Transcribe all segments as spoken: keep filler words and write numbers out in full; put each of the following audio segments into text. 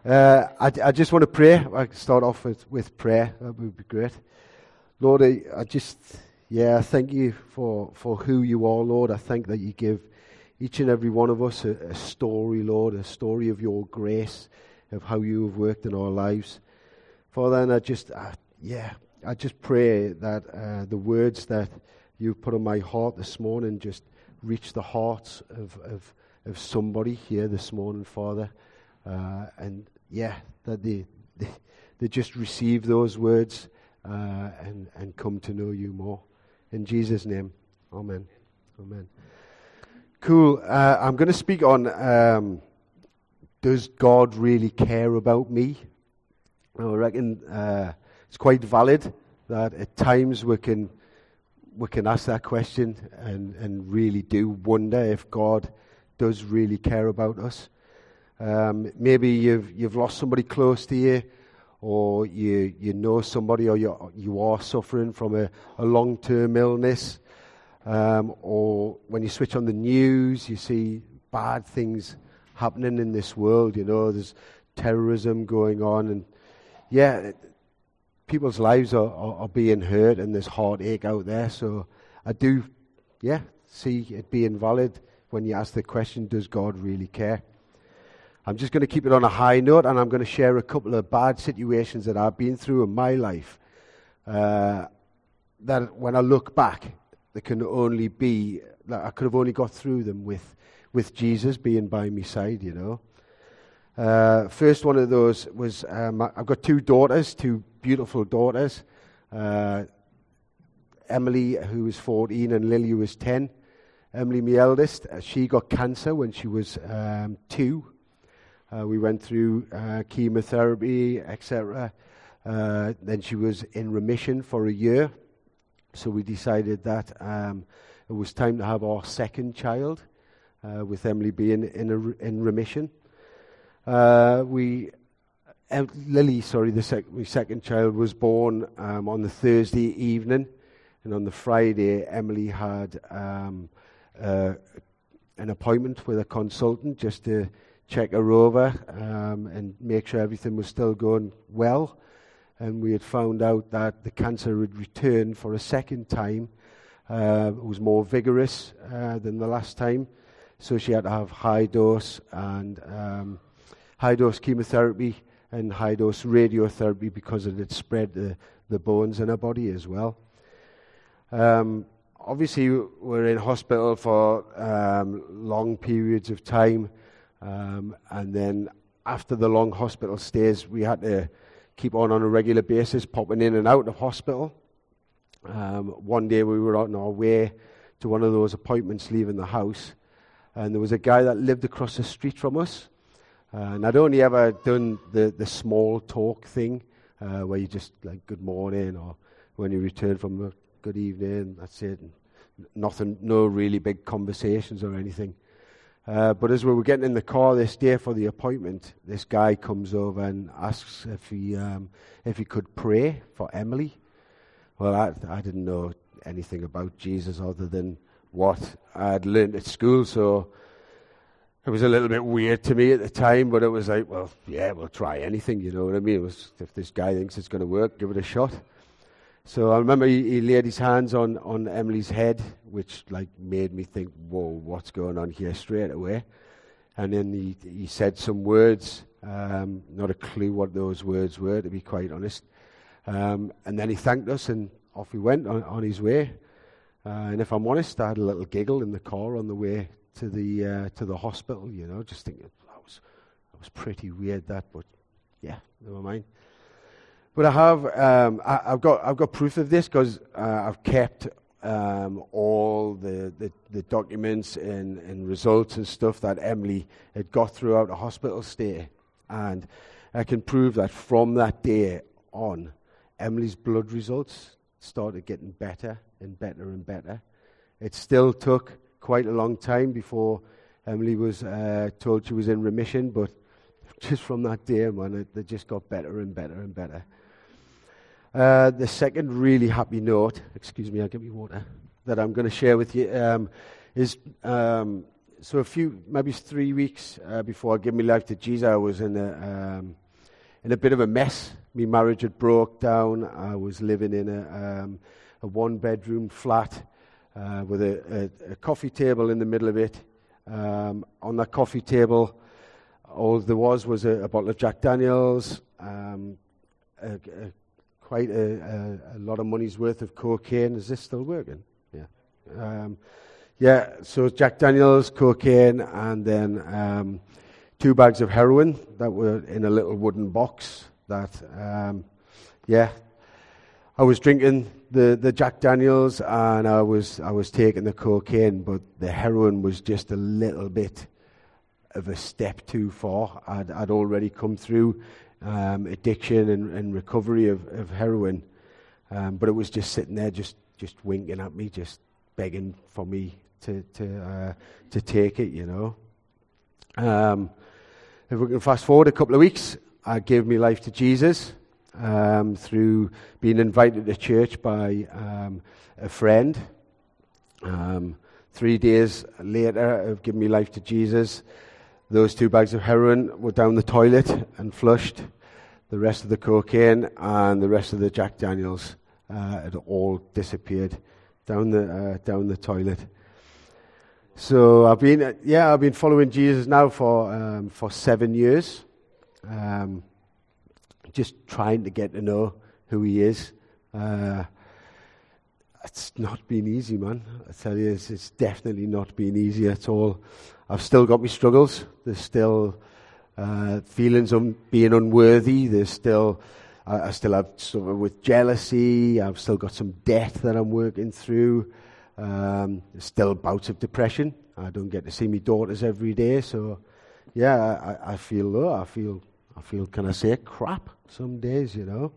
Uh, I, I just want to pray. I can start off with, with prayer. That would be great. Lord, I, I just, yeah, thank you for, for who you are, Lord. I thank that you give each and every one of us a, a story, Lord, a story of your grace, of how you have worked in our lives. Father, and I just, uh, yeah, I just pray that uh, the words that you've put on my heart this morning just reach the hearts of, of, of somebody here this morning, Father. Uh, and yeah, that they, they they just receive those words uh, and and come to know you more. In Jesus' name, amen. Amen. Cool. Uh, I'm going to speak on um, does God really care about me? I reckon uh, it's quite valid that at times we can we can ask that question and and really do wonder if God does really care about us. Um, maybe you've you've lost somebody close to you, or you you know somebody, or you you are suffering from a, a long-term illness, um, or when you switch on the news, you see bad things happening in this world. You know, there's terrorism going on, and yeah, it, people's lives are, are, are being hurt, and there's heartache out there. So I do, yeah, see it being valid when you ask the question, does God really care? I'm just going to keep it on a high note, and I'm going to share a couple of bad situations that I've been through in my life. Uh, that when I look back, they can only be, that I could have only got through them with, with Jesus being by my side, you know. Uh, first one of those was, um, I've got two daughters, two beautiful daughters. Uh, Emily, who was fourteen, and Lily, who was ten. Emily, my eldest, uh, she got cancer when she was um, two. Uh, we went through uh, chemotherapy, et cetera. Uh, then she was in remission for a year. So we decided that um, it was time to have our second child, uh, with Emily being in a, in remission. Uh, we, uh, Lily, sorry, the sec- my second child was born um, on the Thursday evening, and on the Friday, Emily had um, uh, an appointment with a consultant just to check her over um, and make sure everything was still going well. And we had found out that the cancer had returned for a second time. Uh, it was more vigorous uh, than the last time. So she had to have high dose and um, high dose chemotherapy and high dose radiotherapy because it had spread the, the bones in her body as well. Um, obviously, we're in hospital for um, long periods of time. Um, and then after the long hospital stays, we had to keep on on a regular basis, popping in and out of hospital. Um, one day we were on our way to one of those appointments, leaving the house, and there was a guy that lived across the street from us. Uh, and I'd only ever done the, the small talk thing, uh, where you just like, good morning, or when you return from a good evening, that's it. And nothing, no really big conversations or anything. Uh, but as we were getting in the car this day for the appointment, this guy comes over and asks if he um, if he could pray for Emily. Well, I, I didn't know anything about Jesus other than what I'd learned at school, so it was a little bit weird to me at the time, but it was like, well, yeah, we'll try anything, you know what I mean? It was, if this guy thinks it's going to work, give it a shot. So I remember he, he laid his hands on, on Emily's head, which like made me think, whoa, what's going on here straight away. And then he, he said some words, um, not a clue what those words were, to be quite honest. Um, and then he thanked us, and off he went on, on his way. Uh, and if I'm honest, I had a little giggle in the car on the way to the uh, to the hospital, you know, just thinking, that was, that was pretty weird, that, but yeah, never mind. But I have, um, I, I've got, I've got proof of this because uh, I've kept um, all the, the, the documents and, and results and stuff that Emily had got throughout the hospital stay, and I can prove that from that day on, Emily's blood results started getting better and better and better. It still took quite a long time before Emily was uh, told she was in remission, but just from that day, man, it, they just got better and better and better. Uh, the second really happy note, excuse me, I'll get me water, that I'm going to share with you um, is um, so a few, maybe three weeks uh, before I gave my life to Jesus, I was in a um, in a bit of a mess. My marriage had broke down. I was living in a um, a one-bedroom flat uh, with a, a, a coffee table in the middle of it. Um, on that coffee table, all there was was a, a bottle of Jack Daniels, um, a, a, quite a, a, a lot of money's worth of cocaine. Is this still working? Yeah. Um, yeah, so Jack Daniels, cocaine, and then um, two bags of heroin that were in a little wooden box. That, um, yeah, I was drinking the, the Jack Daniels and I was I was taking the cocaine, but the heroin was just a little bit of a step too far. I'd, I'd already come through um, addiction and, and recovery of, of heroin, um, but it was just sitting there, just just winking at me, just begging for me to to uh, to take it, you know. Um, if we can fast forward a couple of weeks, I gave my life to Jesus um, through being invited to church by um, a friend. Um, three days later of giving my life to Jesus, those two bags of heroin were down the toilet and flushed. The rest of the cocaine and the rest of the Jack Daniels uh, had all disappeared down the uh, down the toilet. So I've been, uh, yeah, I've been following Jesus now for um, for seven years, um, just trying to get to know who He is. Uh, it's not been easy, man. I tell you, it's, it's definitely not been easy at all. I've still got my struggles. There's still uh, feelings of being unworthy. There's still, I, I still have sort with jealousy. I've still got some debt that I'm working through. Um, there's still bouts of depression. I don't get to see my daughters every day, so yeah, I, I feel low. I feel, I feel, can I say, crap some days, you know.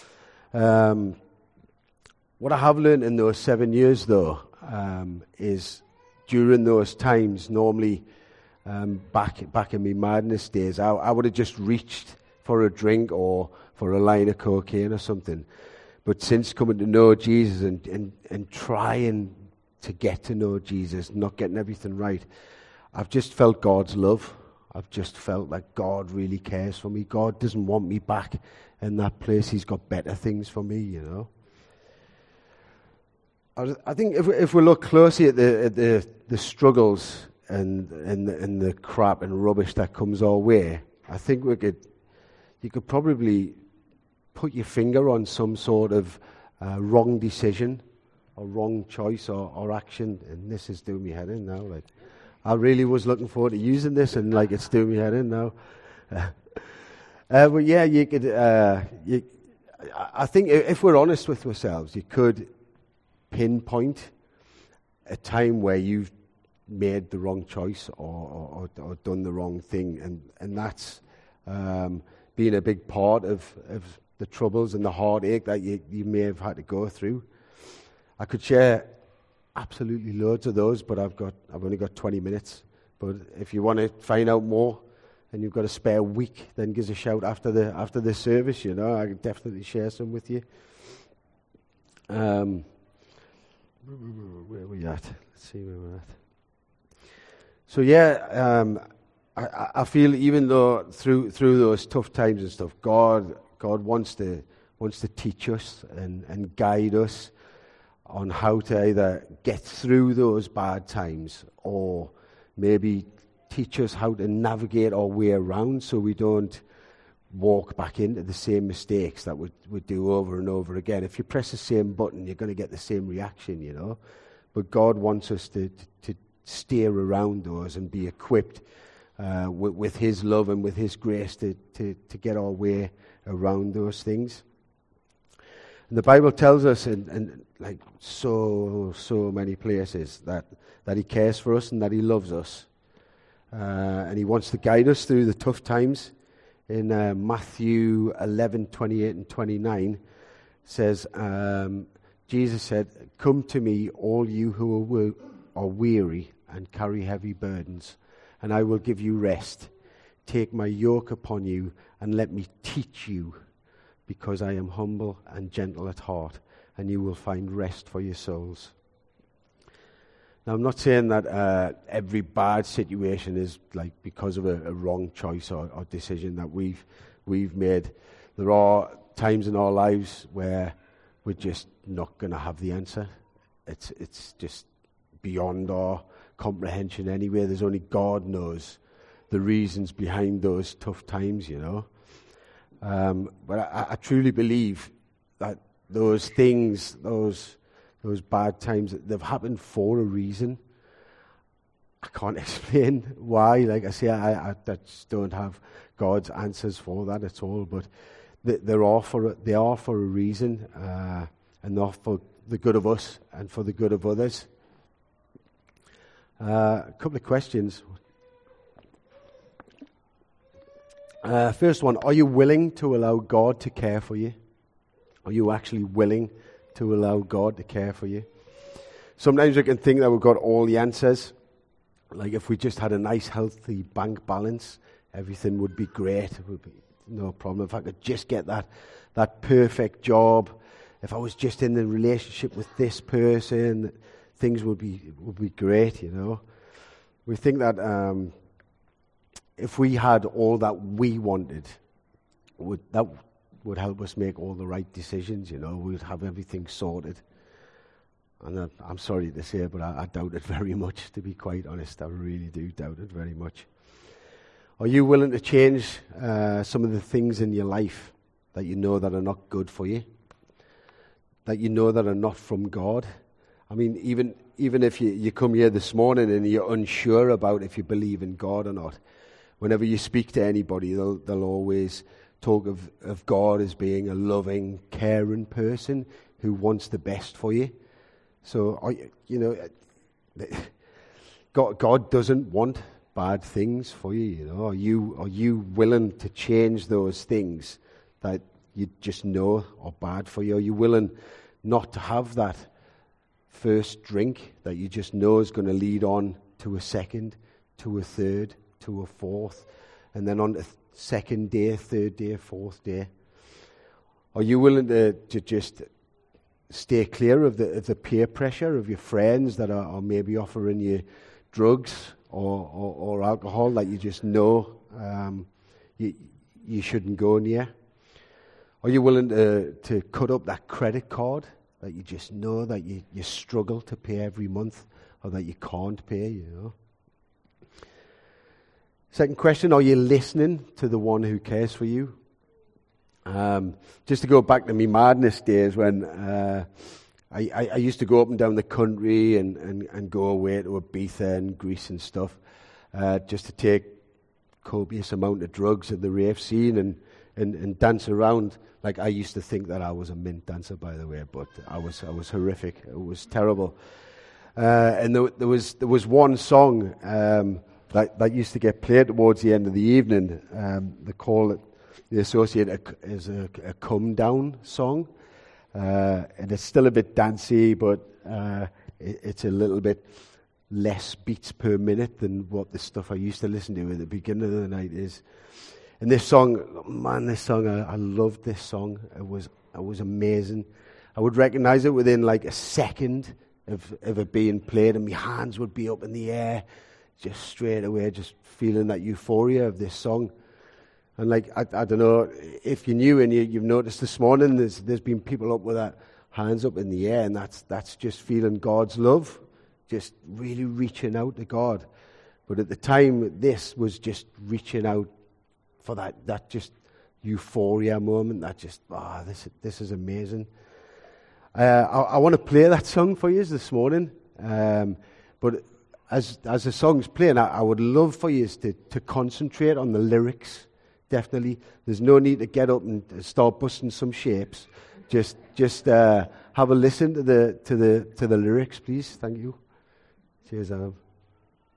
Um, what I have learned in those seven years, though, um, is during those times, normally um, back back in my madness days, I, I would have just reached for a drink or for a line of cocaine or something. But since coming to know Jesus and, and, and trying to get to know Jesus, not getting everything right, I've just felt God's love. I've just felt that God really cares for me. God doesn't want me back in that place. He's got better things for me, you know. I, I think if we, if we look closely at the at the, the struggles and and the, and the crap and rubbish that comes our way, I think we could you could probably put your finger on some sort of uh, wrong decision or wrong choice or, or action, and this is doing me head in now. Like, I really was looking forward to using this, and like it's doing me head in now. Uh, uh, but yeah, you could. Uh, you, I think if we're honest with ourselves, you could pinpoint a time where you've made the wrong choice or, or, or done the wrong thing, and and that's um, been a big part of of the troubles and the heartache that you, you may have had to go through. I could share absolutely loads of those, but I've got I've only got twenty minutes. But if you want to find out more and you've got a spare week, then give us a shout after the after the service. You know, I can definitely share some with you. Um, where are we at? Let's see where we're at. So yeah, um, I, I feel even though through through those tough times and stuff, God God wants to wants to teach us and, and guide us on how to either get through those bad times or maybe teach us how to navigate our way around so we don't walk back into the same mistakes that we we do over and over again. If you press the same button, you're going to get the same reaction, you know. But God wants us to to, to steer around those and be equipped uh, with, with His love and with His grace to, to, to get our way around those things. And the Bible tells us in, in like so, so many places that, that He cares for us and that He loves us. Uh, and He wants to guide us through the tough times. In uh, Matthew eleven, twenty-eight and twenty-nine, says, um, Jesus said, "Come to me, all you who are, wo- are weary and carry heavy burdens, and I will give you rest. Take my yoke upon you and let me teach you, because I am humble and gentle at heart, and you will find rest for your souls." Now, I'm not saying that uh, every bad situation is like because of a, a wrong choice or, or decision that we've we've made. There are times in our lives where we're just not going to have the answer. It's it's just beyond our comprehension anyway. There's only God knows the reasons behind those tough times, you know. Um, but I, I truly believe that those things, those those bad times, they've happened for a reason. I can't explain why. Like I say, I, I just don't have God's answers for that at all. But they, they're all for they are for a reason, uh, and they're for the good of us and for the good of others. Uh, a couple of questions. Uh, first one: are you willing to allow God to care for you? Are you actually willing to allow God to care for you? Sometimes we can think that we've got all the answers. Like if we just had a nice, healthy bank balance, everything would be great. It would be no problem. If I could just get that that perfect job, if I was just in the relationship with this person, things would be would be great. You know, we think that um, if we had all that we wanted, would that would help us make all the right decisions. You know, we'd have everything sorted. And I, I'm sorry to say, but I, I doubt it very much, to be quite honest. I really do doubt it very much. Are you willing to change uh, some of the things in your life that you know that are not good for you? That you know that are not from God? I mean, even even if you, you come here this morning and you're unsure about if you believe in God or not, whenever you speak to anybody, they'll, they'll always talk of, of God as being a loving, caring person who wants the best for you. So, are you, you know, God, God doesn't want bad things for you. You know, are you are you willing to change those things that you just know are bad for you? Are you willing not to have that first drink that you just know is going to lead on to a second, to a third, to a fourth, and then on to second day, third day, fourth day? Are you willing to to just stay clear of the of the peer pressure of your friends that are, are maybe offering you drugs or, or, or alcohol that you just know um, you you shouldn't go near? Are you willing to to cut up that credit card that you just know that you, you struggle to pay every month or that you can't pay, you know? Second question: are you listening to the one who cares for you? Um, just to go back to me madness days when uh, I, I, I used to go up and down the country and, and, and go away to Ibiza and Greece and stuff, uh, just to take copious amount of drugs in the rave scene and, and, and dance around. Like, I used to think that I was a mint dancer, by the way, but I was I was horrific. It was terrible. Uh, and there, there was there was one song um, that that used to get played towards the end of the evening. Um, they call it. They associate it as a, a come down song, uh, and it's still a bit dancey, but uh, it, it's a little bit less beats per minute than what the stuff I used to listen to at the beginning of the night is. And this song, man, this song, I, I loved this song. It was it was amazing. I would recognize it within like a second of, of it being played, and my hands would be up in the air, just straight away, just feeling that euphoria of this song. And like, I, I don't know if you knew and you, you've noticed this morning, there's there's been people up with that hands up in the air, and that's that's just feeling God's love, just really reaching out to God. But at the time, this was just reaching out for that that just euphoria moment. That just ah, oh, this this is amazing. Uh, I, I want to play that song for you this morning, um, but as as the song's playing, I, I would love for you to to concentrate on the lyrics. Definitely, there's no need to get up and start busting some shapes. Just, just uh, have a listen to the to the to the lyrics, please. Thank you. Cheers, Adam.